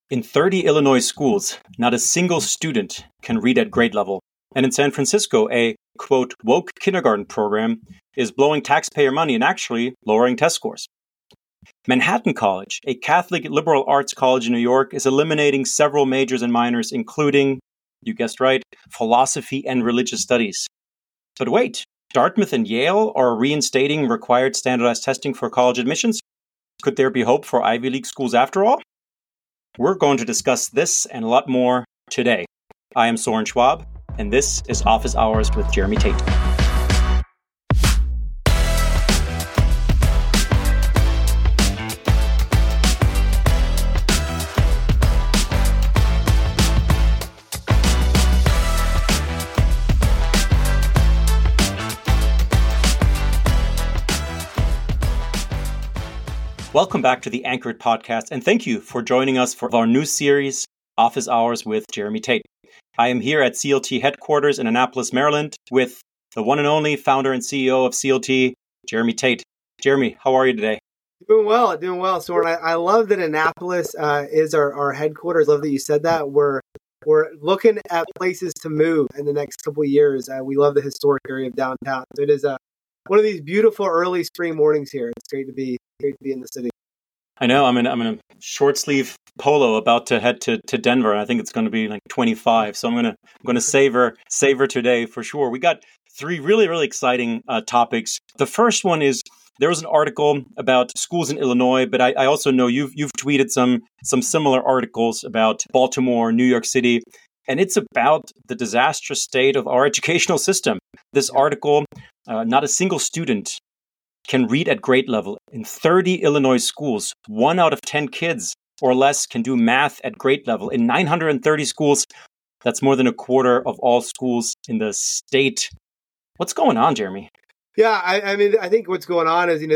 In 30 Illinois schools, not a single student can read at grade level. And in San Francisco, a, quote, woke kindergarten program is blowing taxpayer money and actually lowering test scores. Manhattan College, a Catholic liberal arts college in New York, is eliminating several majors and minors, including, you guessed right, philosophy and religious studies. But wait, Dartmouth and Yale are reinstating required standardized testing for college admissions? Could there be hope for Ivy League schools after all? We're going to discuss this and a lot more today. I am Soren Schwab, and this is Office Hours with Jeremy Tate. Welcome back to the Anchored Podcast, and thank you for joining us for our new series, Office Hours with Jeremy Tate. I am here at CLT headquarters in Annapolis, Maryland, with the one and only founder and CEO of CLT, Jeremy Tate. Jeremy, how are you today? Doing well, Soren. I love that Annapolis is our headquarters. Love that you said that. We're looking at places to move in the next couple of years. We love the historic area of downtown. So it is one of these beautiful early spring mornings here. It's great to be in the city. I know. I'm in a short sleeve polo about to head to Denver, and I think it's going to be like 25. So I'm going to savor today for sure. We got three really exciting topics. The first one is there was an article about schools in Illinois, but I also know you've tweeted some similar articles about Baltimore, New York City, and it's about the disastrous state of our educational system. This article, not a single student can read at grade level. In 30 Illinois schools, 1 out of 10 kids or less can do math at grade level. In 930 schools, that's more than a quarter of all schools in the state. What's going on, Jeremy? Yeah, I mean, I think what's going on is,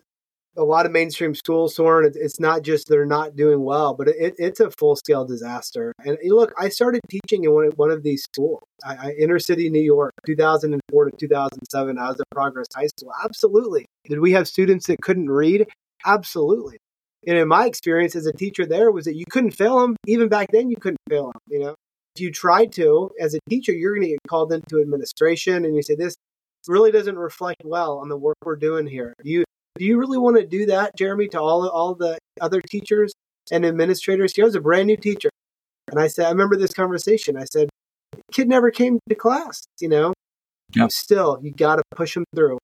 a lot of mainstream schools, Soren, it's not just they're not doing well, but it's a full-scale disaster. And look, I started teaching in one of these schools, inner city New York, 2004 to 2007. I was at Progress High School. Absolutely. Did we have students that couldn't read? Absolutely. And in my experience as a teacher there was that you couldn't fail them. Even back then, you couldn't fail them. If you tried to, as a teacher, you're going to get called into administration and you say, this really doesn't reflect well on the work we're doing here. Do you really want to do that, Jeremy, to all the other teachers and administrators? I was a brand new teacher. And I remember this conversation. I said, the kid never came to class, Yep. Still, you got to push them through.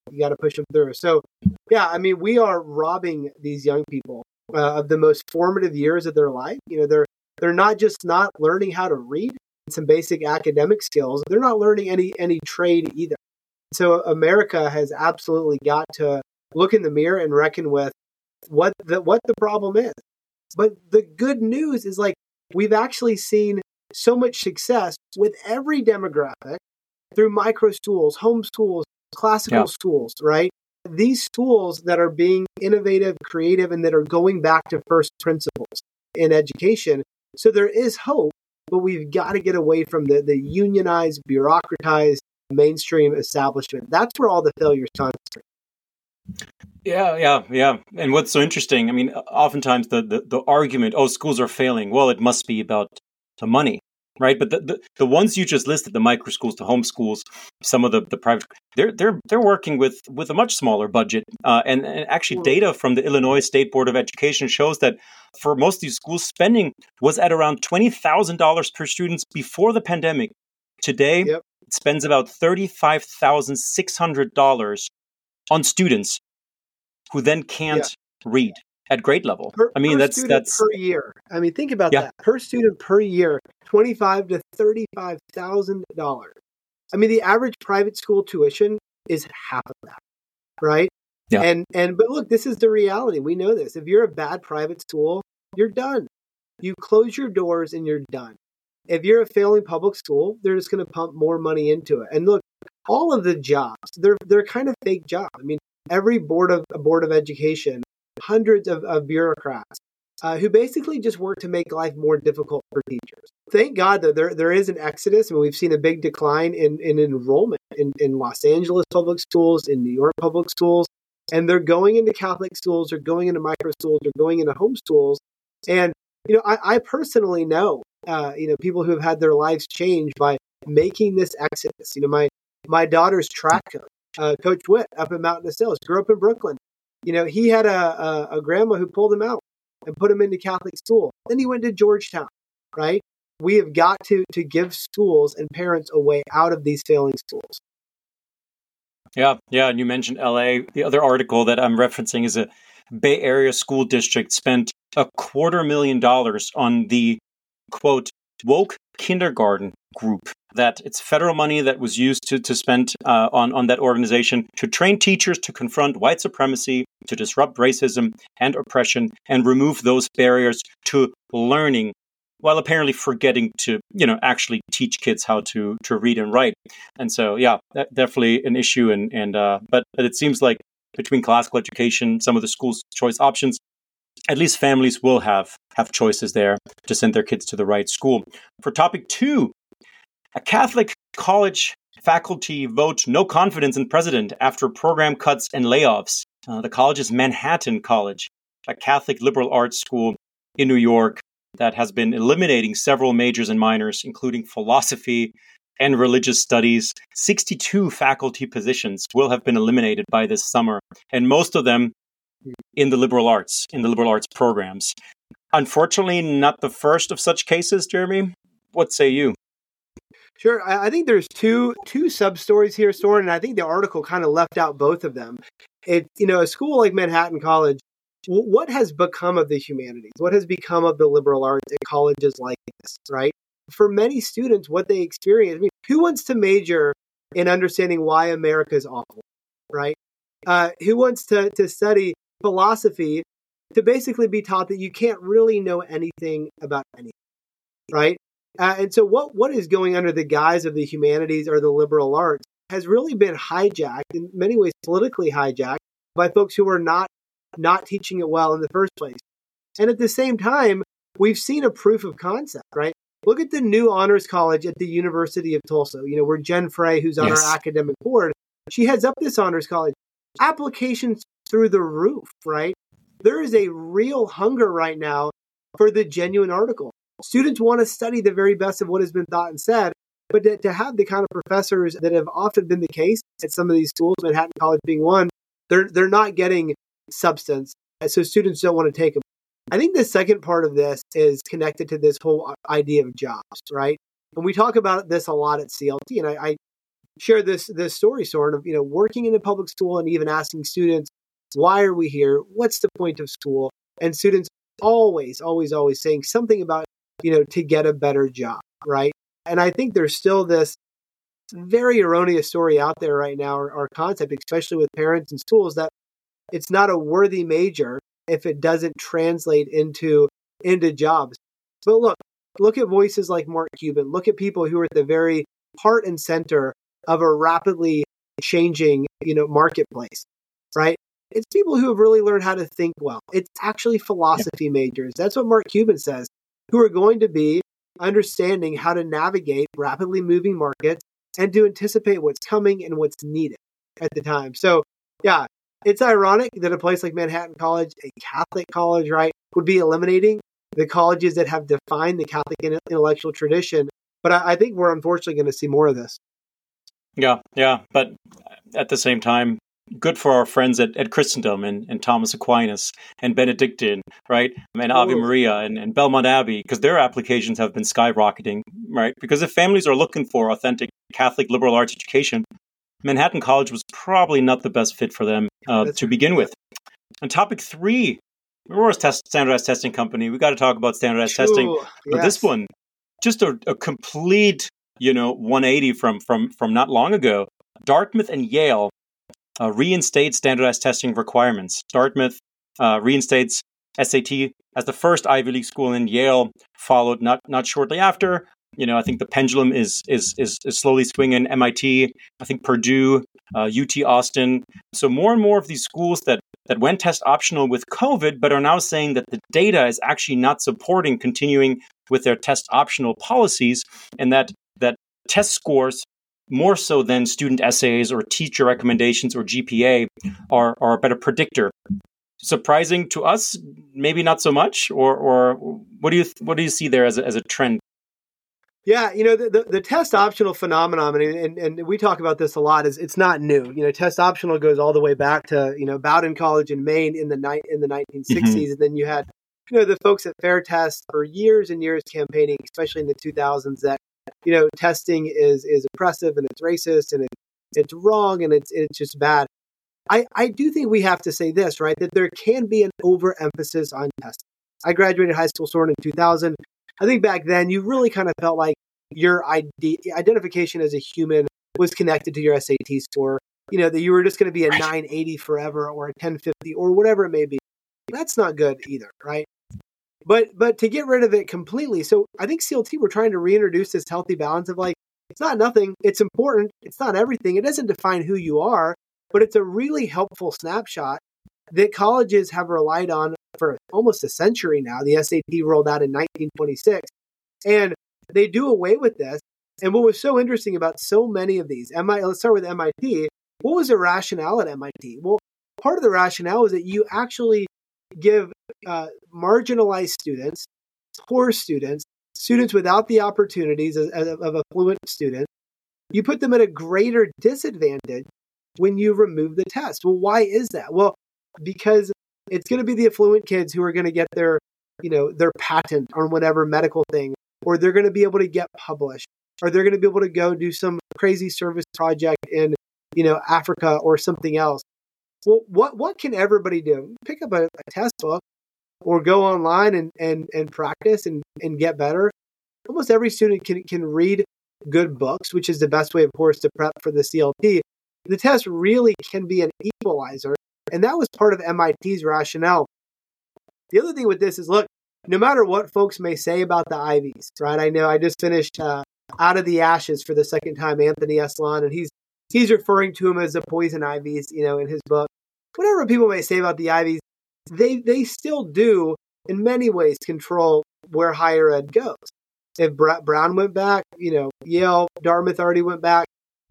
So, yeah, I mean, we are robbing these young people of the most formative years of their life. They're not just not learning how to read some basic academic skills. They're not learning any trade either. So America has absolutely got to look in the mirror and reckon with what the problem is. But the good news is we've actually seen so much success with every demographic through micro schools, home schools, classical schools, right? These schools that are being innovative, creative, and that are going back to first principles in education. So there is hope, but we've got to get away from the unionized, bureaucratized, mainstream establishment. That's where all the failures concentrate. Yeah. And what's so interesting, I mean, oftentimes the argument, schools are failing. Well, it must be about the money, right? But the ones you just listed, the micro schools, the home schools, some of the private, they're working with a much smaller budget. And actually data from the Illinois State Board of Education shows that for most of these schools, spending was at around $20,000 per student before the pandemic. Today, It spends about $35,600 on students who then can't read at grade level. That's per year. I mean, think about that. Per student per year, $25,000 to $35,000. I mean, the average private school tuition is half of that, right? Yeah. But look, this is the reality. We know this. If you're a bad private school, you're done. You close your doors and you're done. If you're a failing public school, they're just going to pump more money into it. And look, all of the jobs, they're kind of fake jobs. I mean, every board of education, hundreds of bureaucrats who basically just work to make life more difficult for teachers. Thank God that there is an exodus. I mean, we've seen a big decline in enrollment in Los Angeles public schools, in New York public schools, and they're going into Catholic schools, or going into micro schools, or going into home schools. And I personally know, people who have had their lives changed by making this exodus. My daughter's track coach, Coach Witt up at Mountain Hills, grew up in Brooklyn. He had a grandma who pulled him out and put him into Catholic school. Then he went to Georgetown, right? We have got to give schools and parents a way out of these failing schools. Yeah. And you mentioned LA. The other article that I'm referencing is a Bay Area school district spent $250,000 on the, quote, woke kindergarten group. That it's federal money that was used to spend on that organization to train teachers to confront white supremacy, to disrupt racism and oppression, and remove those barriers to learning, while apparently forgetting to, actually teach kids how to read and write. And so, definitely an issue. But it seems like between classical education, some of the school's choice options, at least families will have choices there to send their kids to the right school. For topic 2, a Catholic college faculty vote no confidence in president after program cuts and layoffs. The college is Manhattan College, a Catholic liberal arts school in New York that has been eliminating several majors and minors, including philosophy and religious studies. 62 faculty positions will have been eliminated by this summer, and most of them in the liberal arts programs. Unfortunately, not the first of such cases, Jeremy. What say you? Sure. I think there's two sub-stories here, Soren, and I think the article kind of left out both of them. A school like Manhattan College, what has become of the humanities? What has become of the liberal arts at colleges like this, right? For many students, what they experience, who wants to major in understanding why America is awful, right? Who wants to study philosophy to basically be taught that you can't really know anything about anything, right? And so what is going under the guise of the humanities or the liberal arts has really been hijacked, in many ways politically hijacked, by folks who are not teaching it well in the first place. And at the same time, we've seen a proof of concept, right? Look at the new honors college at the University of Tulsa, where Jen Frey, who's on our academic board, she heads up this honors college. Applications through the roof, right? There is a real hunger right now for the genuine article. Students want to study the very best of what has been thought and said, but to have the kind of professors that have often been the case at some of these schools, Manhattan College being one, they're not getting substance, so students don't want to take them. I think the second part of this is connected to this whole idea of jobs, right? And we talk about this a lot at CLT, and I share this story, sort of, working in a public school and even asking students, why are we here? What's the point of school? And students always saying something about, to get a better job, right? And I think there's still this very erroneous story out there right now, or concept, especially with parents and schools, that it's not a worthy major if it doesn't translate into jobs. But look at voices like Mark Cuban. Look at people who are at the very heart and center of a rapidly changing, marketplace, right? It's people who have really learned how to think well. It's actually philosophy majors. That's what Mark Cuban says, who are going to be understanding how to navigate rapidly moving markets and to anticipate what's coming and what's needed at the time. So, yeah, it's ironic that a place like Manhattan College, a Catholic college, right, would be eliminating the colleges that have defined the Catholic intellectual tradition. But I think we're unfortunately going to see more of this. Yeah. But at the same time, good for our friends at Christendom and Thomas Aquinas and Benedictine, right? And Ave Maria and Belmont Abbey, because their applications have been skyrocketing, right? Because if families are looking for authentic Catholic liberal arts education, Manhattan College was probably not the best fit for them to begin with. And topic 3, we're a standardized testing company. We got to talk about standardized testing. But this one, just a complete, 180 from not long ago. Dartmouth and Yale reinstate standardized testing requirements. Dartmouth reinstates SAT as the first Ivy League school, and Yale followed not shortly after. I think the pendulum is slowly swinging. MIT, I think Purdue, UT Austin. So more and more of these schools that went test optional with COVID, but are now saying that the data is actually not supporting continuing with their test optional policies, and that test scores, more so than student essays or teacher recommendations or GPA, are a better predictor surprising to us, maybe not so much, or what do you see there as a trend? Yeah, the test optional phenomenon, and we talk about this a lot, is it's not new. Test optional goes all the way back to, Bowdoin College in Maine in the 1960s. Mm-hmm. And then you had, the folks at Fair Test for years and years campaigning, especially in the 2000s, that, testing is oppressive and it's racist and it's wrong and it's just bad. I do think we have to say this, right, that there can be an overemphasis on testing. I graduated high school Soren in 2000. I think back then you really kind of felt like your identification as a human was connected to your SAT score, that you were just going to be a 980 forever or a 1050 or whatever it may be. That's not good either, right? But to get rid of it completely. So I think CLT, we're trying to reintroduce this healthy balance of like, it's not nothing, it's important, it's not everything, it doesn't define who you are, but it's a really helpful snapshot that colleges have relied on for almost a century now. The SAT rolled out in 1926, and they do away with this. And what was so interesting about so many of these, let's start with MIT. What was the rationale at MIT? Well, part of the rationale is that you actually give marginalized students, poor students, students without the opportunities of affluent students, you put them at a greater disadvantage when you remove the test. Well, why is that? Well, because it's going to be the affluent kids who are going to get their patent on whatever medical thing, or they're going to be able to get published, or they're going to be able to go do some crazy service project in, Africa or something else. Well, what can everybody do? Pick up a test book or go online and practice and get better. Almost every student can read good books, which is the best way, of course, to prep for the CLT. The test really can be an equalizer. And that was part of MIT's rationale. The other thing with this is, look, no matter what folks may say about the Ivies, right? I know I just finished Out of the Ashes for the second time, Anthony Eslon, and he's referring to them as the poison ivies, in his book. Whatever people may say about the Ivies, they still do, in many ways, control where higher ed goes. If Brown went back, Yale, Dartmouth already went back.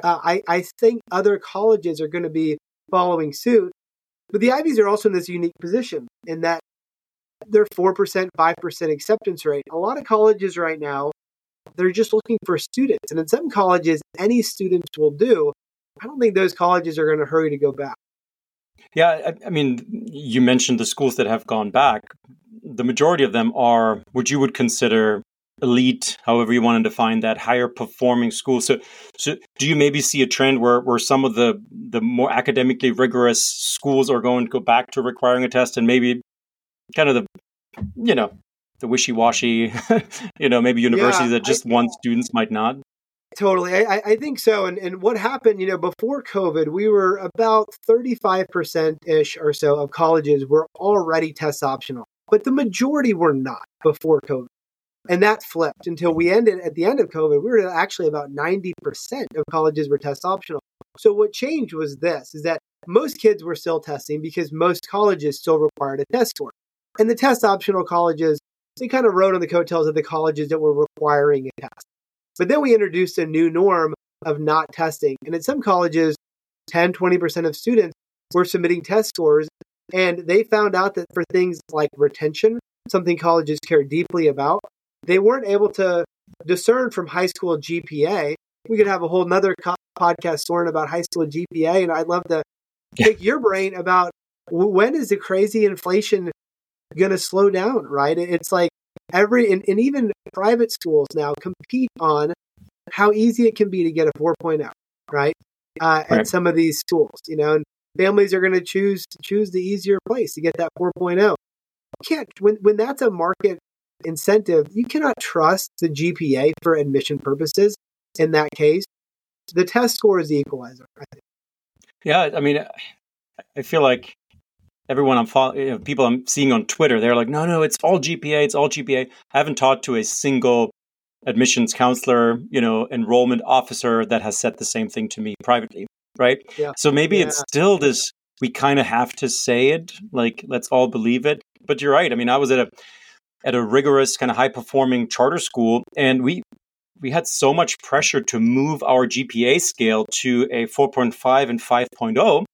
I think other colleges are going to be following suit. But the Ivies are also in this unique position in that they're 4%, 5% acceptance rate. A lot of colleges right now, they're just looking for students. And in some colleges, any students will do. I don't think those colleges are going to hurry to go back. Yeah, I mean, you mentioned the schools that have gone back. The majority of them are what you would consider elite, however you want to define that, higher performing schools. So do you maybe see a trend where some of the more academically rigorous schools are going to go back to requiring a test, and maybe kind of the wishy-washy, maybe universities that just want students might not? Totally. I think so. And what happened, before COVID, we were about 35%-ish or so of colleges were already test optional, but the majority were not before COVID. And that flipped until we ended at the end of COVID. We were actually about 90% of colleges were test optional. So what changed was this, is that most kids were still testing because most colleges still required a test score. And the test optional colleges, they kind of rode on the coattails of the colleges that were requiring a test. But then we introduced a new norm of not testing. And in some colleges, 10, 20% of students were submitting test scores. And they found out that for things like retention, something colleges care deeply about, they weren't able to discern from high school GPA. We could have a whole nother podcast, Soren, about high school GPA. And I'd love to pick your brain about when is the crazy inflation going to slow down, right? It's like and even private schools now compete on how easy it can be to get a 4.0, right? At some of these schools, and families are going to choose the easier place to get that 4.0. You can't, when that's a market incentive, you cannot trust the GPA for admission purposes. In that case, the test score is the equalizer, I think. Yeah, I mean, I feel like everyone people I'm seeing on Twitter, they're like, no, it's all GPA, it's all GPA. I haven't talked to a single admissions counselor, enrollment officer that has said the same thing to me privately, right? Yeah. So maybe it's still this, we kind of have to say it, like, let's all believe it. But you're right. I mean, I was at a rigorous kind of high performing charter school, and we had so much pressure to move our GPA scale to a 4.5 and 5.0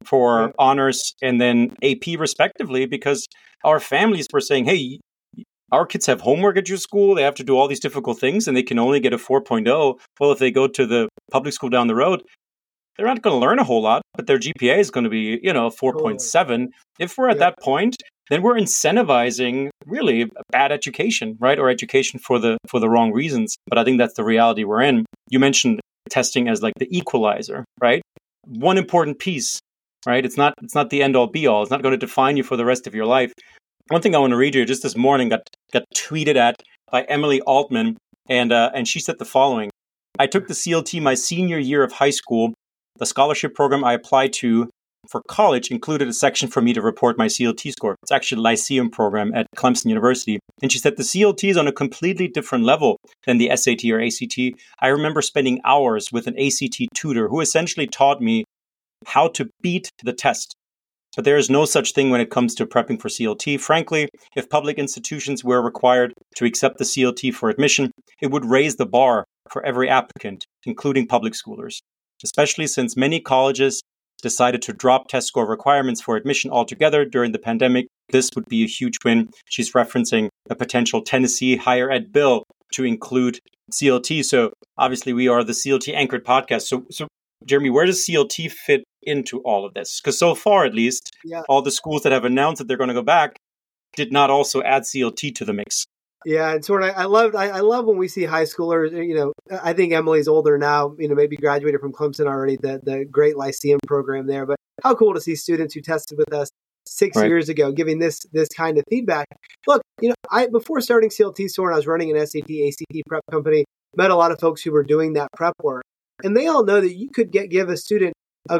for honors and then AP respectively, because our families were saying, hey, our kids have homework at your school. They have to do all these difficult things and they can only get a 4.0. Well, if they go to the public school down the road, they're not going to learn a whole lot, but their GPA is going to be, 4.7. If we're at that point, then we're incentivizing really a bad education, right? Or education for the wrong reasons. But I think that's the reality we're in. You mentioned testing as like the equalizer, right? One important piece, right? It's not the end all be all. It's not going to define you for the rest of your life. One thing I want to read you just this morning got tweeted at by Emily Altman, and she said the following: I took the CLT my senior year of high school. The scholarship program I applied to for college included a section for me to report my CLT score. It's actually a Lyceum program at Clemson University. And she said the CLT is on a completely different level than the SAT or ACT. I remember spending hours with an ACT tutor who essentially taught me how to beat the test. But there is no such thing when it comes to prepping for CLT. Frankly, if public institutions were required to accept the CLT for admission, it would raise the bar for every applicant, including public schoolers, especially since many colleges decided to drop test score requirements for admission altogether during the pandemic. This would be a huge win. She's referencing a potential Tennessee higher ed bill to include CLT. So obviously we are the CLT anchored podcast. So Jeremy, where does CLT fit into all of this? Because so far, at least, all the schools that have announced that they're going to go back did not also add CLT to the mix. Yeah, and sort of, I love when we see high schoolers. I think Emily's older now. Maybe graduated from Clemson already. The great Lyceum program there. But how cool to see students who tested with us 6 years ago giving this kind of feedback. Look, before starting CLT, Soren, I was running an SAT ACT prep company. Met a lot of folks who were doing that prep work. And they all know that you could give a student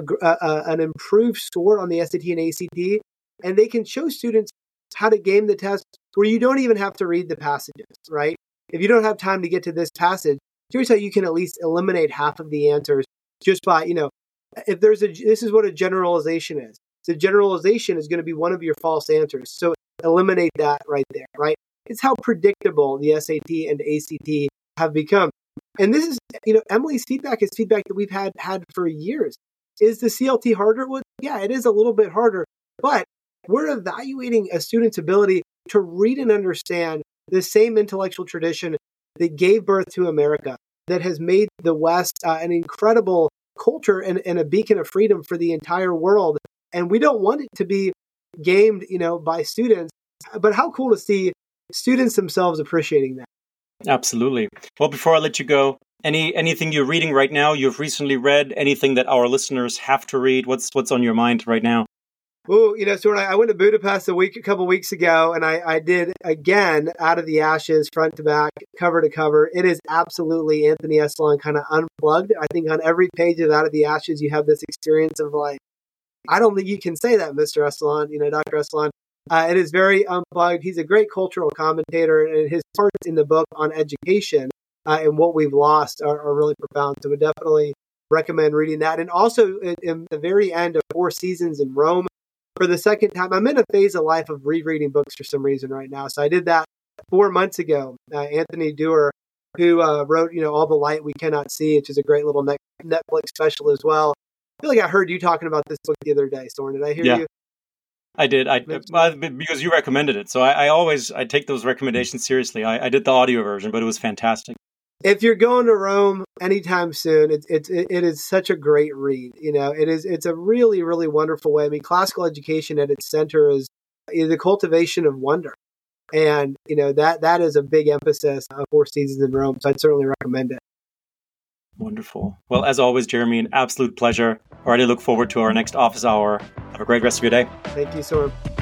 an improved score on the SAT and ACT, and they can show students how to game the test where you don't even have to read the passages, right? If you don't have time to get to this passage, here's how you can at least eliminate half of the answers just by, if this is what a generalization is. The generalization is going to be one of your false answers. So eliminate that right there, right? It's how predictable the SAT and ACT have become. And this is, Emily's feedback is feedback that we've had for years. Is the CLT harder? Well, yeah, it is a little bit harder, but we're evaluating a student's ability to read and understand the same intellectual tradition that gave birth to America, that has made the West an incredible culture and a beacon of freedom for the entire world. And we don't want it to be gamed, by students. But how cool to see students themselves appreciating that. Absolutely. Well, before I let you go, anything you're reading right now, you've recently read, anything that our listeners have to read? What's on your mind right now? Oh, so when I went to Budapest a couple weeks ago, and I did again Out of the Ashes, front to back, cover to cover. It is absolutely Anthony Esolen kind of unplugged. I think on every page of Out of the Ashes, you have this experience of like, I don't think you can say that, Mr. Esolen, Dr. Esolen. It is very unplugged. He's a great cultural commentator, and his parts in the book on education and what we've lost are really profound. So I would definitely recommend reading that. And also in the very end of 4 Seasons in Rome, for the second time, I'm in a phase of life of rereading books for some reason right now. So I did that 4 months ago. Anthony Doerr, who wrote, All the Light We Cannot See, which is a great little Netflix special as well. I feel like I heard you talking about this book the other day, Soren. Did I hear you? I did. Because you recommended it. So I take those recommendations seriously. I did the audio version, but it was fantastic. If you're going to Rome anytime soon, it is such a great read. It's a really, really wonderful way. I mean, classical education at its center is the cultivation of wonder. And, that is a big emphasis of 4 Seasons in Rome. So I'd certainly recommend it. Wonderful. Well, as always, Jeremy, an absolute pleasure. Already look forward to our next office hour. Have a great rest of your day. Thank you, Soren.